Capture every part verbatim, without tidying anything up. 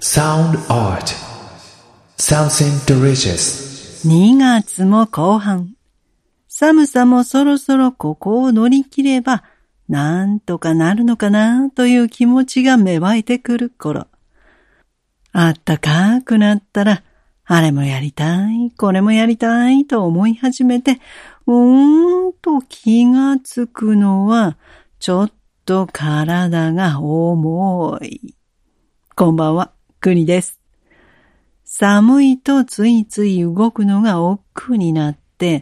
Sound art. Something delicious. にがつも後半。寒さもそろそろここを乗り切れば、なんとかなるのかなという気持ちが芽生えてくる頃。あったかくなったら、あれもやりたい、これもやりたいと思い始めて、うーんと気がつくのは、ちょっと体が重い。こんばんは、くにです。寒いとついつい動くのが億劫になって、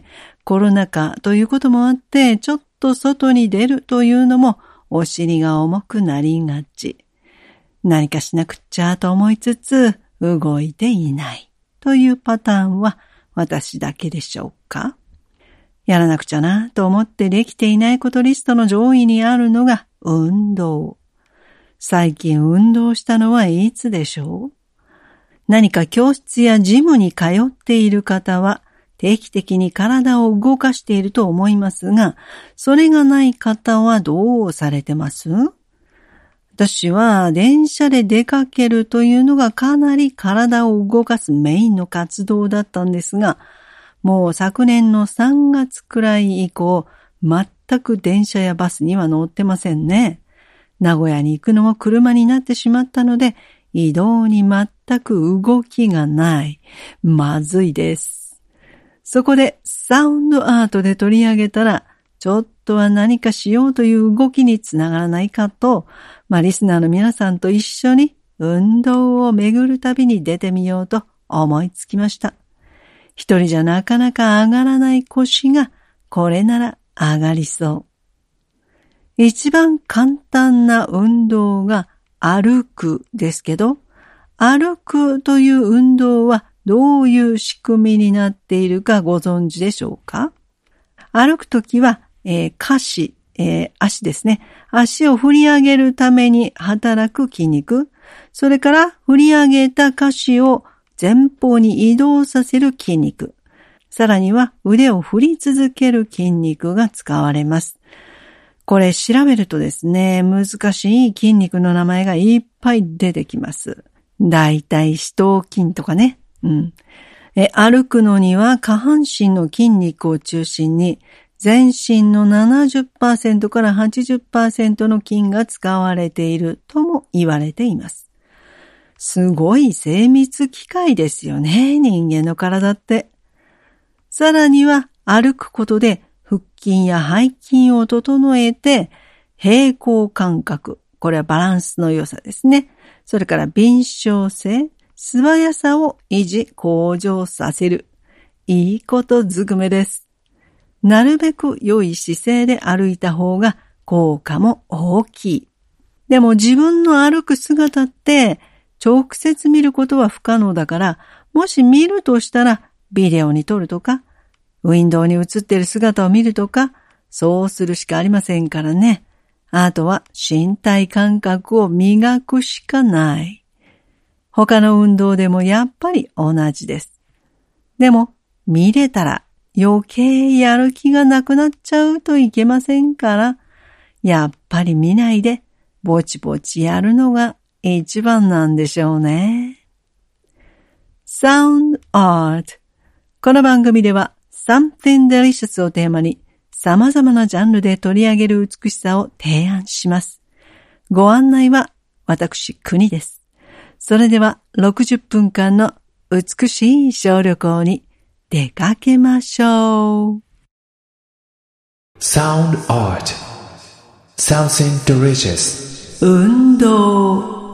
コロナ禍ということもあって、ちょっと外に出るというのもお尻が重くなりがち。何かしなくっちゃと思いつつ、動いていないというパターンは私だけでしょうか？やらなくちゃなと思ってできていないことリストの上位にあるのが運動。最近運動したのはいつでしょう？何か教室やジムに通っている方は定期的に体を動かしていると思いますが、それがない方はどうされてます？私は電車で出かけるというのがかなり体を動かすメインの活動だったんですが、もう昨年のさんがつくらい以降、全く電車やバスには乗ってませんね。名古屋に行くのも車になってしまったので、移動に全く動きがない。まずいです。そこでサウンドアートで取り上げたら、ちょっとは何かしようという動きにつながらないかと、まあリスナーの皆さんと一緒に運動を巡る旅に出てみようと思いつきました。一人じゃなかなか上がらない腰がこれなら上がりそう。一番簡単な運動が歩くですけど、歩くという運動はどういう仕組みになっているかご存知でしょうか？歩くときは、えー、下肢、えー、足ですね。足を振り上げるために働く筋肉、それから振り上げた下肢を前方に移動させる筋肉、さらには腕を振り続ける筋肉が使われます。これ調べるとですね、難しい筋肉の名前がいっぱい出てきます。だいたい四頭筋とかね。うん。え、歩くのには下半身の筋肉を中心に、全身の ななじゅっパーセント から はちじゅっパーセント の筋が使われているとも言われています。すごい精密機械ですよね、人間の体って。さらには歩くことで腹筋や背筋を整えて、平衡感覚、これはバランスの良さですね。それから敏捷性、素早さを維持、向上させる。いいことずくめです。なるべく良い姿勢で歩いた方が効果も大きい。でも自分の歩く姿って直接見ることは不可能だから、もし見るとしたらビデオに撮るとか、ウィンドウに映っている姿を見るとか、そうするしかありませんからね。あとは身体感覚を磨くしかない。他の運動でもやっぱり同じです。でも見れたら余計やる気がなくなっちゃうといけませんから、やっぱり見ないでぼちぼちやるのが一番なんでしょうね。Sound Art。この番組では Something Delicious をテーマに様々なジャンルで取り上げる美しさを提案します。ご案内は私、くにです。それではろくじゅっぷんかんの美しい小旅行に出かけましょう。 Sound art. Something delicious. 運動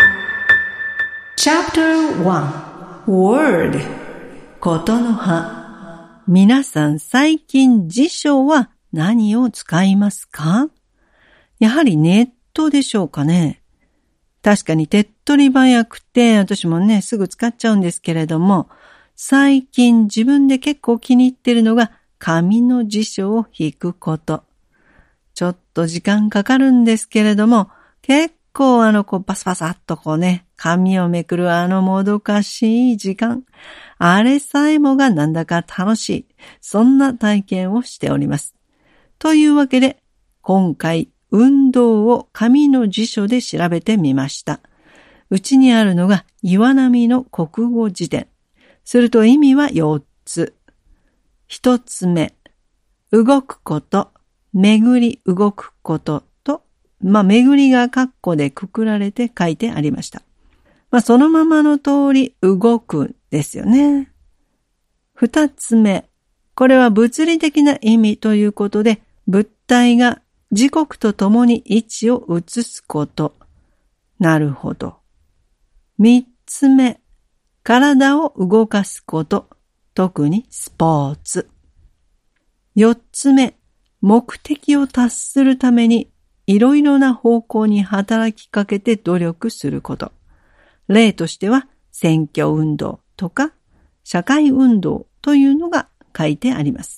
Chapter ワン Word ことの葉。皆さん最近辞書は何を使いますか？やはりネットでしょうかね。確かに手っ取り早くて私もねすぐ使っちゃうんですけれども、最近自分で結構気に入ってるのが紙の辞書を引くこと。ちょっと時間かかるんですけれども、結構あのこうパサパサっとこうね、紙をめくるあのもどかしい時間。あれさえもがなんだか楽しい。そんな体験をしております。というわけで、今回運動を紙の辞書で調べてみました。 うちにあるのが岩波の国語辞典。すると意味はよっつ。一つ目、動くこと、巡り動くことと、まあ、巡りが括弧でくくられて書いてありました。まあ、そのままの通り動くですよね。二つ目、これは物理的な意味ということで、物体が時刻とともに位置を移すこと。なるほど。三つ目、体を動かすこと、特にスポーツ。四つ目、目的を達するためにいろいろな方向に働きかけて努力すること。例としては選挙運動とか社会運動というのが書いてあります。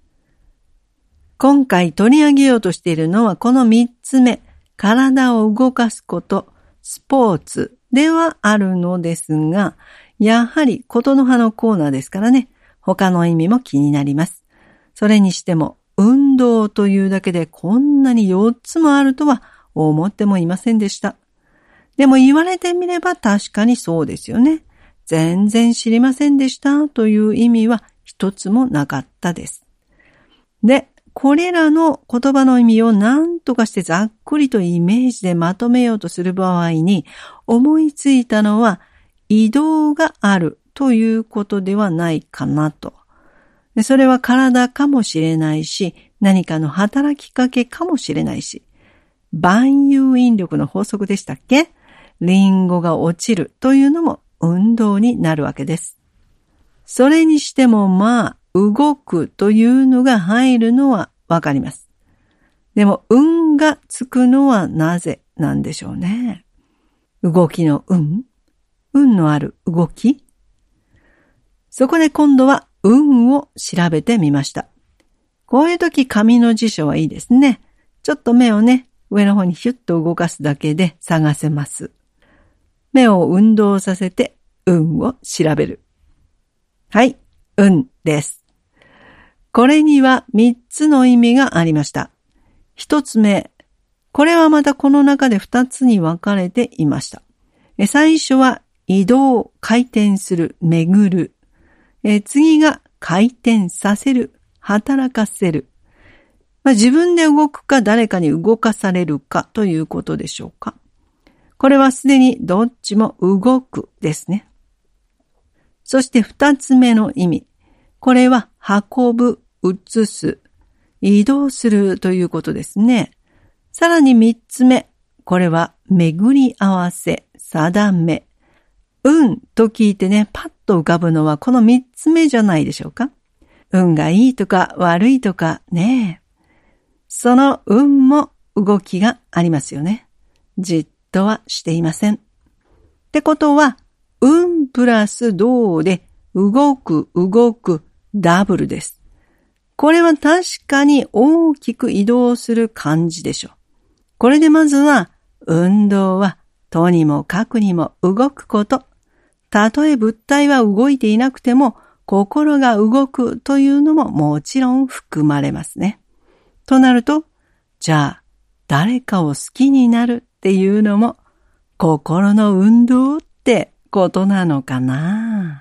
今回取り上げようとしているのはこの三つ目、体を動かすこと、スポーツではあるのですが、やはりことの葉のコーナーですからね、他の意味も気になります。それにしても、運動というだけでこんなによっつもあるとは思ってもいませんでした。でも言われてみれば確かにそうですよね。全然知りませんでしたという意味は一つもなかったです。で、これらの言葉の意味を何とかしてざっくりとイメージでまとめようとする場合に思いついたのは移動があるということではないかなと。それは体かもしれないし、何かの働きかけかもしれないし、万有引力の法則でしたっけ？リンゴが落ちるというのも運動になるわけです。それにしてもまあ、動くというのが入るのはわかります。でも、運がつくのはなぜなんでしょうね。動きの運？運のある動き？そこで今度は運を調べてみました。こういう時紙の辞書はいいですね。ちょっと目をね、上の方にヒュッと動かすだけで探せます。目を運動させて運を調べる。はい、運です。これには三つの意味がありました。一つ目、これはまたこの中で二つに分かれていました。最初は移動、回転する、巡る。え次が回転させる、働かせる。まあ、自分で動くか誰かに動かされるかということでしょうか。これはすでにどっちも動くですね。そして二つ目の意味。これは運ぶ、移す、移動するということですね。さらに三つ目。これは巡り合わせ、定め。運と聞いてね、パッと浮かぶのはこの三つ目じゃないでしょうか。運がいいとか悪いとかね。その運も動きがありますよね。じっとはしていません。ってことは、運プラス動で動く動くダブルです。これは確かに大きく移動する感じでしょう。これでまずは、運動はとにもかくにも動くこと。たとえ物体は動いていなくても、心が動くというのももちろん含まれますね。となると、じゃあ、誰かを好きになるっていうのも、心の運動ってことなのかな。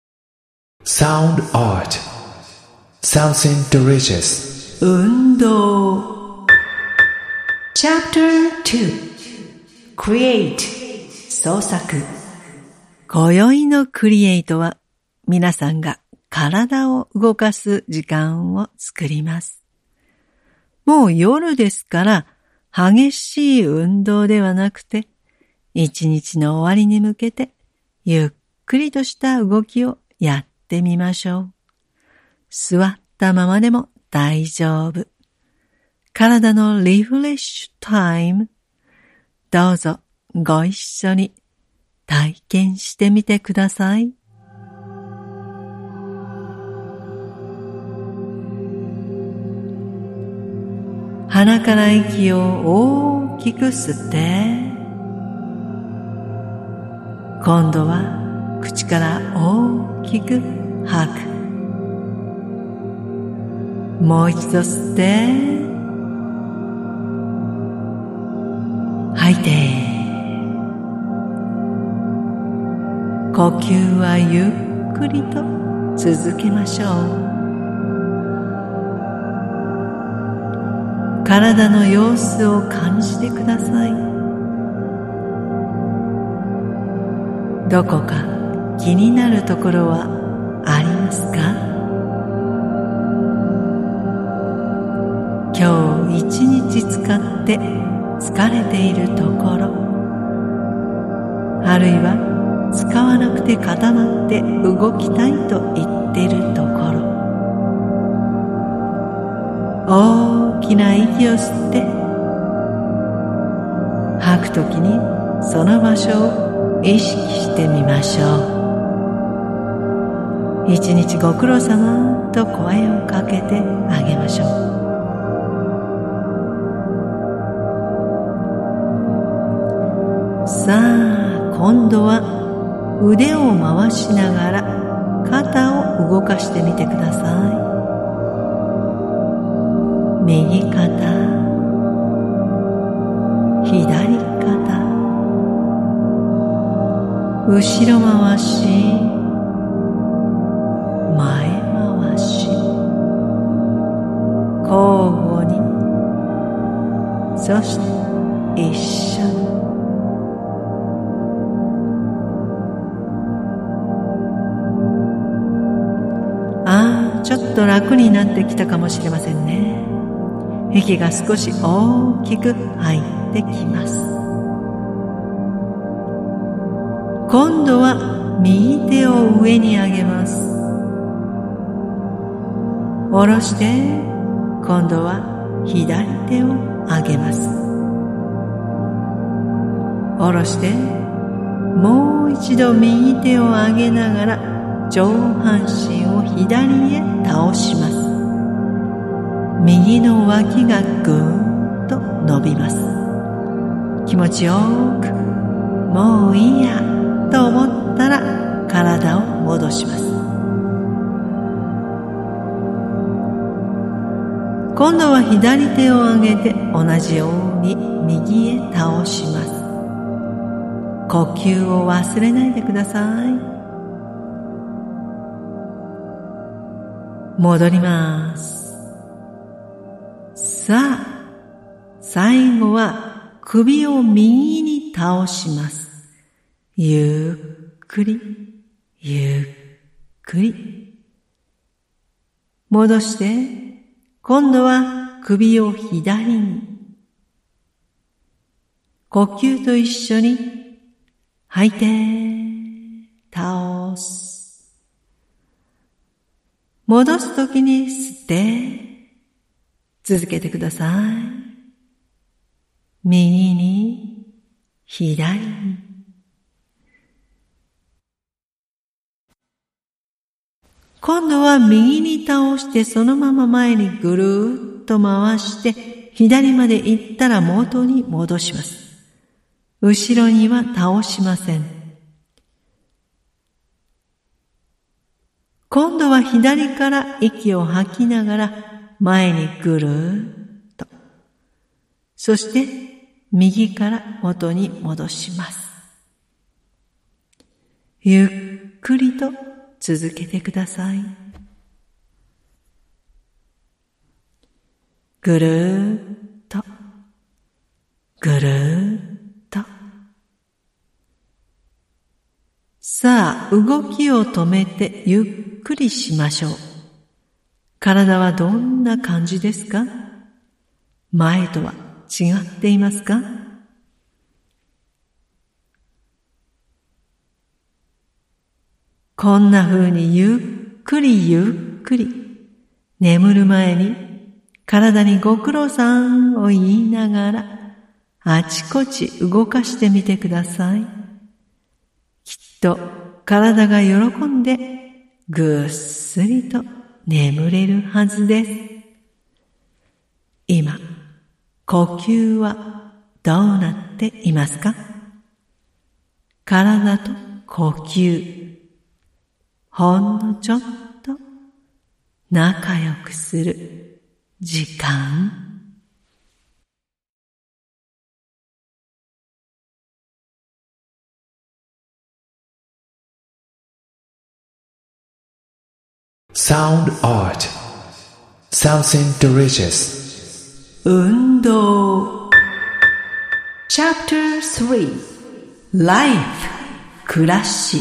Sound art. Something delicious. 運動 チャプターツー Create 創作。今宵のクリエイトは皆さんが体を動かす時間を作ります。もう夜ですから激しい運動ではなくて一日の終わりに向けてゆっくりとした動きをやってみましょう。座ったままでも大丈夫。体のリフレッシュタイム。どうぞご一緒に体験してみてください。鼻から息を大きく吸って、今度は口から大きく吐く。もう一度吸って、吐いて。 呼吸はゆっくりと続けましょう。体の様子を感じてください。どこか気になるところはありますか？今日一日使って疲れているところ、あるいは使わなくて固まって動きたいと言っているところ、大きな息を吸って吐くときにその場所を意識してみましょう。一日ご苦労様と声をかけてあげましょう。さあ、今度は腕を回しながら肩を動かしてみてください。右肩、左肩、後ろ回し、前回し、交互に、そして一緒に。ああ、ちょっと楽になってきたかもしれませんね。息が少し大きく入ってきます。今度は右手を上に上げます。下ろして、今度は左手を上げます。下ろして、もう一度右手を上げながら上半身を左へ倒します。右の脇がぐーんと伸びます。気持ちよく、もういいやと思ったら体を戻します。今度は左手を上げて同じように右へ倒します。呼吸を忘れないでください。戻ります。さあ、最後は首を右に倒します。ゆっくり、ゆっくり。戻して、今度は首を左に。呼吸と一緒に吐いて、倒す。戻すときに吸って、続けてください。右に、左に。今度は右に倒してそのまま前にぐるーっと回して左まで行ったら元に戻します。後ろには倒しません。今度は左から息を吐きながら前にぐるーっと。そして右から元に戻します。ゆっくりと続けてください。ぐるーっと、ぐるーっと。さあ、動きを止めてゆっくりしましょう。体はどんな感じですか？前とは違っていますか？こんな風にゆっくりゆっくり眠る前に体にご苦労さんを言いながらあちこち動かしてみてください。きっと体が喜んでぐっすりと眠れるはずです。今、呼吸はどうなっていますか？体と呼吸、ほんのちょっと仲良くする時間。 Sound art. Something delicious. 運動 Chapter スリー Life 暮らし。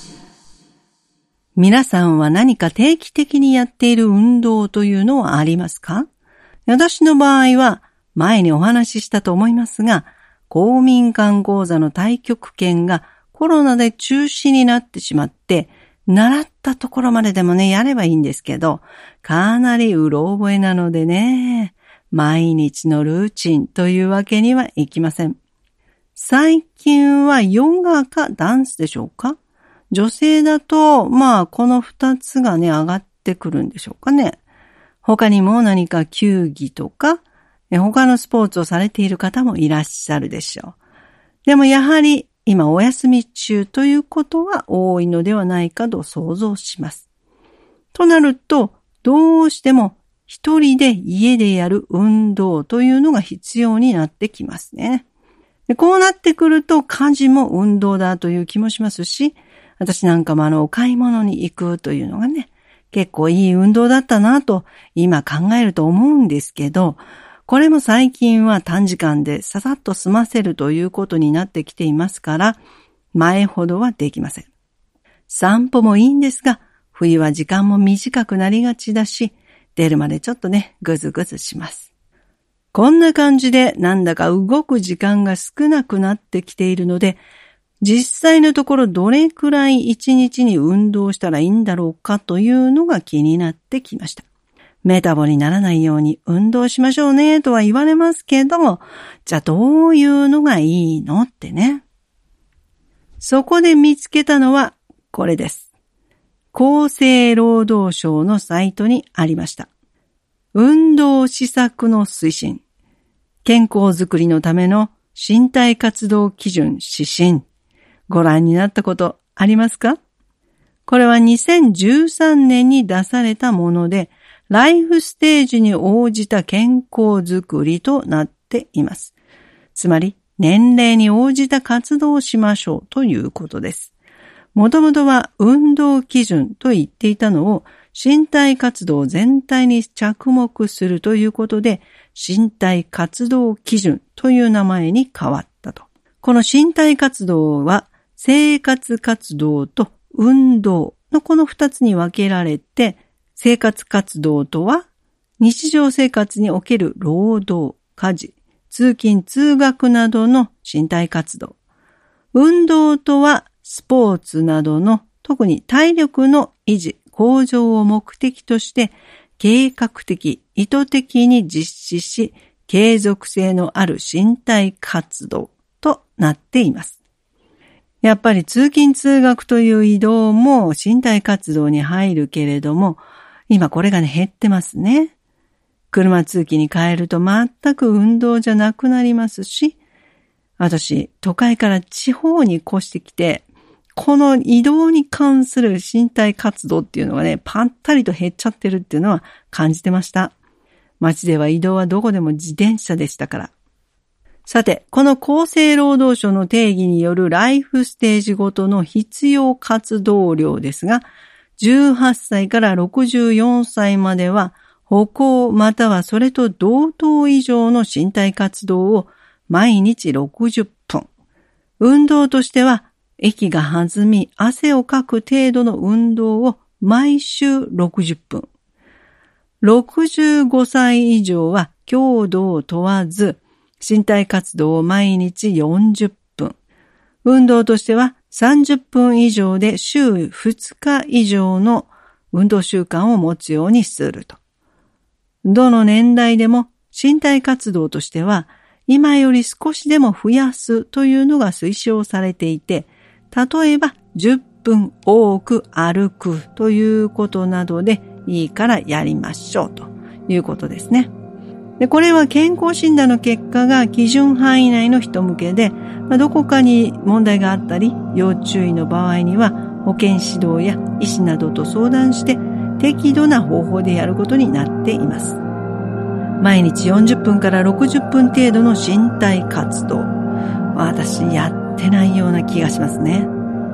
皆さんは何か定期的にやっている運動というのはありますか？私の場合は前にお話ししたと思いますが、公民館講座の太極拳がコロナで中止になってしまって、習ったところまででもね、やればいいんですけど、かなりうろ覚えなのでね、毎日のルーチンというわけにはいきません。最近はヨガかダンスでしょうか？女性だと、まあこの二つがね、上がってくるんでしょうかね。他にも何か球技とか、他のスポーツをされている方もいらっしゃるでしょう。でもやはり今お休み中ということは多いのではないかと想像します。となると、どうしても一人で家でやる運動というのが必要になってきますね。でこうなってくると家事も運動だという気もしますし、私なんかもあのお買い物に行くというのがね、結構いい運動だったなと今考えると思うんですけど、これも最近は短時間でささっと済ませるということになってきていますから、前ほどはできません。散歩もいいんですが、冬は時間も短くなりがちだし、出るまでちょっとね、ぐずぐずします。こんな感じでなんだか動く時間が少なくなってきているので、実際のところどれくらい一日に運動したらいいんだろうかというのが気になってきました。メタボにならないように運動しましょうねとは言われますけど、じゃあどういうのがいいのってね。そこで見つけたのはこれです。厚生労働省のサイトにありました。運動施策の推進。健康づくりのための身体活動基準指針。ご覧になったことありますか？これはにせんじゅうさんねんに出されたもので、ライフステージに応じた健康づくりとなっています。つまり、年齢に応じた活動をしましょうということです。もともとは運動基準と言っていたのを、身体活動全体に着目するということで、身体活動基準という名前に変わったと。この身体活動は、生活活動と運動のこの二つに分けられて、生活活動とは日常生活における労働、家事、通勤通学などの身体活動。運動とはスポーツなどの特に体力の維持、向上を目的として計画的、意図的に実施し継続性のある身体活動となっています。やっぱり通勤通学という移動も身体活動に入るけれども、今これがね減ってますね。車通勤に変えると全く運動じゃなくなりますし、私都会から地方に越してきて、この移動に関する身体活動っていうのがね、ぱったりと減っちゃってるっていうのは感じてました。街では移動はどこでも自転車でしたから。さて、この厚生労働省の定義によるライフステージごとの必要活動量ですが、じゅうはっさいからろくじゅうよんさいまでは歩行またはそれと同等以上の身体活動を毎日ろくじゅっぷん。運動としては息が弾み汗をかく程度の運動を毎週ろくじゅっぷん。ろくじゅうごさい以上は強度を問わず身体活動を毎日よんじゅっぷん。運動としてはさんじゅっぷん以上で週ふつか以上の運動習慣を持つようにすると。どの年代でも身体活動としては今より少しでも増やすというのが推奨されていて、例えばじゅっぷん多く歩くということなどでいいからやりましょうということですね。で、これは健康診断の結果が基準範囲内の人向けで、まあ、どこかに問題があったり要注意の場合には保健指導や医師などと相談して適度な方法でやることになっています。毎日よんじゅっぷんからろくじゅっぷん程度の身体活動。私やってないような気がしますね。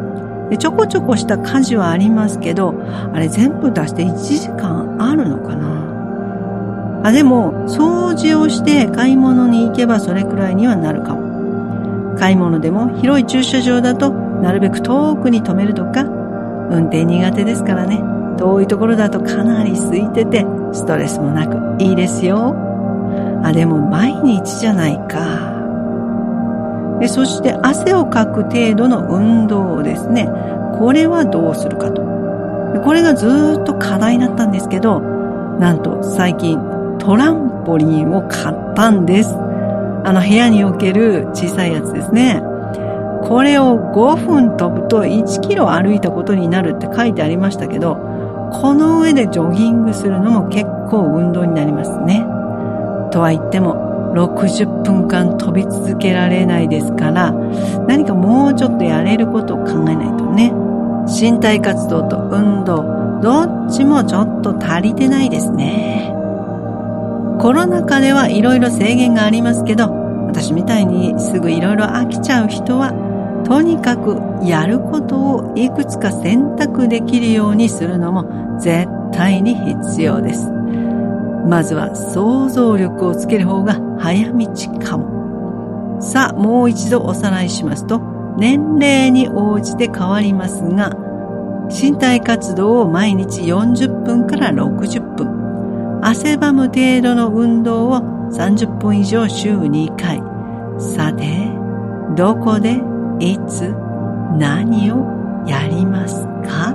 でちょこちょこした家事はありますけど、あれ全部出していちじかんあるのかな。あ、でも掃除をして買い物に行けばそれくらいにはなるかも。買い物でも広い駐車場だとなるべく遠くに止めるとか、運転苦手ですからね、遠いところだとかなり空いててストレスもなくいいですよ。あ、でも毎日じゃないか。でそして汗をかく程度の運動ですね。これはどうするかと。これがずっと課題だったんですけど、なんと最近トランポリンを買ったんです。あの部屋に置ける小さいやつですね。これをごふん飛ぶといちキロ歩いたことになるって書いてありましたけど、この上でジョギングするのも結構運動になりますね。とは言ってもろくじゅっぷんかん飛び続けられないですから、何かもうちょっとやれることを考えないとね。身体活動と運動、どっちもちょっと足りてないですね。コロナ禍ではいろいろ制限がありますけど、私みたいにすぐいろいろ飽きちゃう人は、とにかくやることをいくつか選択できるようにするのも絶対に必要です。まずは想像力をつける方が早道かも。さあ、もう一度おさらいしますと、年齢に応じて変わりますが、身体活動を毎日よんじゅっぷんからろくじゅっぷん、汗ばむ程度の運動をさんじゅっぷん以上週にかい。さて、どこで、いつ、何をやりますか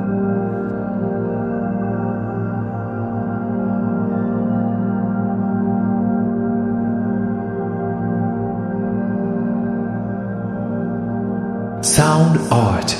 ？Sound art.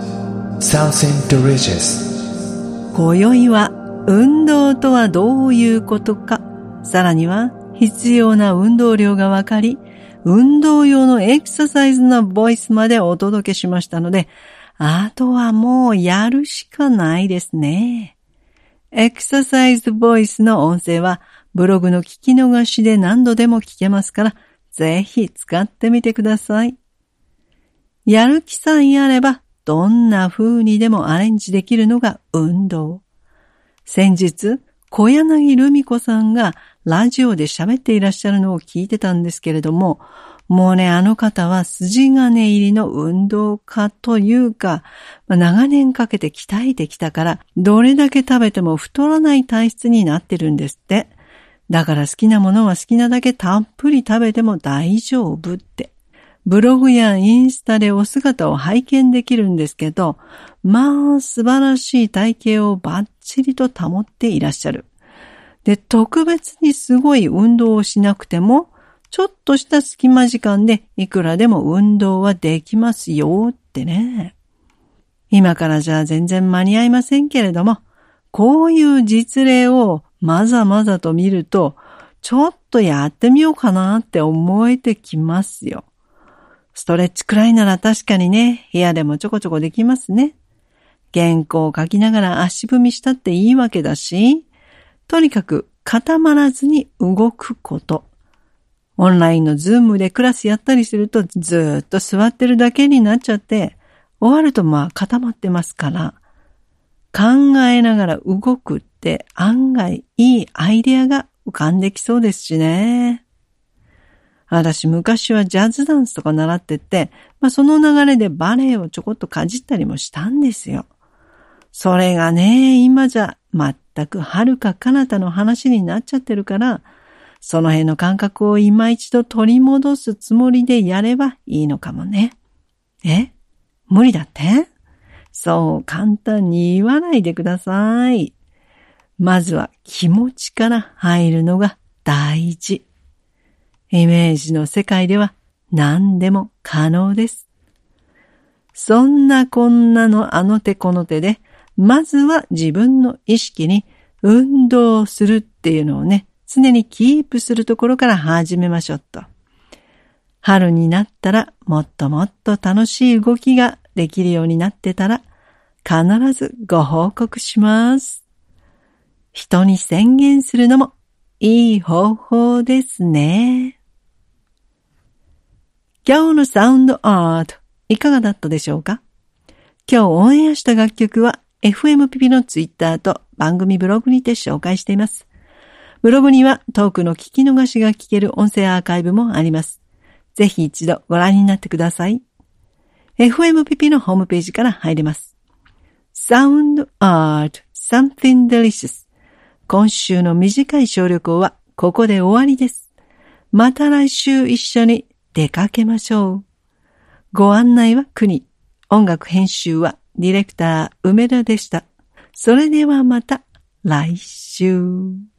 Something delicious. 今宵は運動とはどういうことか、さらには必要な運動量がわかり、運動用のエクササイズのボイスまでお届けしましたので、あとはもうやるしかないですね。エクササイズボイスの音声はブログの聞き逃しで何度でも聞けますから、ぜひ使ってみてください。やる気さえあれば、どんな風にでもアレンジできるのが運動。先日、小柳ルミ子さんがラジオで喋っていらっしゃるのを聞いてたんですけれども、もうね、あの方は筋金入りの運動家というか、まあ、長年かけて鍛えてきたから、どれだけ食べても太らない体質になってるんですって。だから好きなものは好きなだけたっぷり食べても大丈夫って。ブログやインスタでお姿を拝見できるんですけど、まあ素晴らしい体型をバッチリと保っていらっしゃる。で、特別にすごい運動をしなくても、ちょっとした隙間時間でいくらでも運動はできますよってね。今からじゃあ全然間に合いませんけれども、こういう実例をまざまざと見ると、ちょっとやってみようかなって思えてきますよ。ストレッチくらいなら確かにね、部屋でもちょこちょこできますね。原稿を書きながら足踏みしたっていいわけだし、とにかく固まらずに動くこと。オンラインのズームでクラスやったりするとずーっと座ってるだけになっちゃって、終わるとまあ固まってますから、考えながら動くって案外いいアイデアが浮かんできそうですしね。私昔はジャズダンスとか習ってて、まあその流れでバレエをちょこっとかじったりもしたんですよ。それがね、今じゃ全く遥か彼方の話になっちゃってるから、その辺の感覚を今一度取り戻すつもりでやればいいのかもね。え？無理だって？そう簡単に言わないでください。まずは気持ちから入るのが大事。イメージの世界では何でも可能です。そんなこんなのあの手この手で、まずは自分の意識に運動するっていうのをね、常にキープするところから始めましょうと。春になったらもっともっと楽しい動きができるようになってたら、必ずご報告します。人に宣言するのもいい方法ですね。今日のサウンドアートいかがだったでしょうか？ 今日オンエアした楽曲は エフエム ピピのツイッターと番組ブログにて紹介しています。ブログにはトークの聞き逃しが聞ける音声アーカイブもあります。ぜひ一度ご覧になってください。エフエム ピピのホームページから入れます。Sound Art Something Delicious。今週の短い小旅行はここで終わりです。また来週一緒に出かけましょう。ご案内は国。音楽編集はディレクター梅田でした。それではまた来週。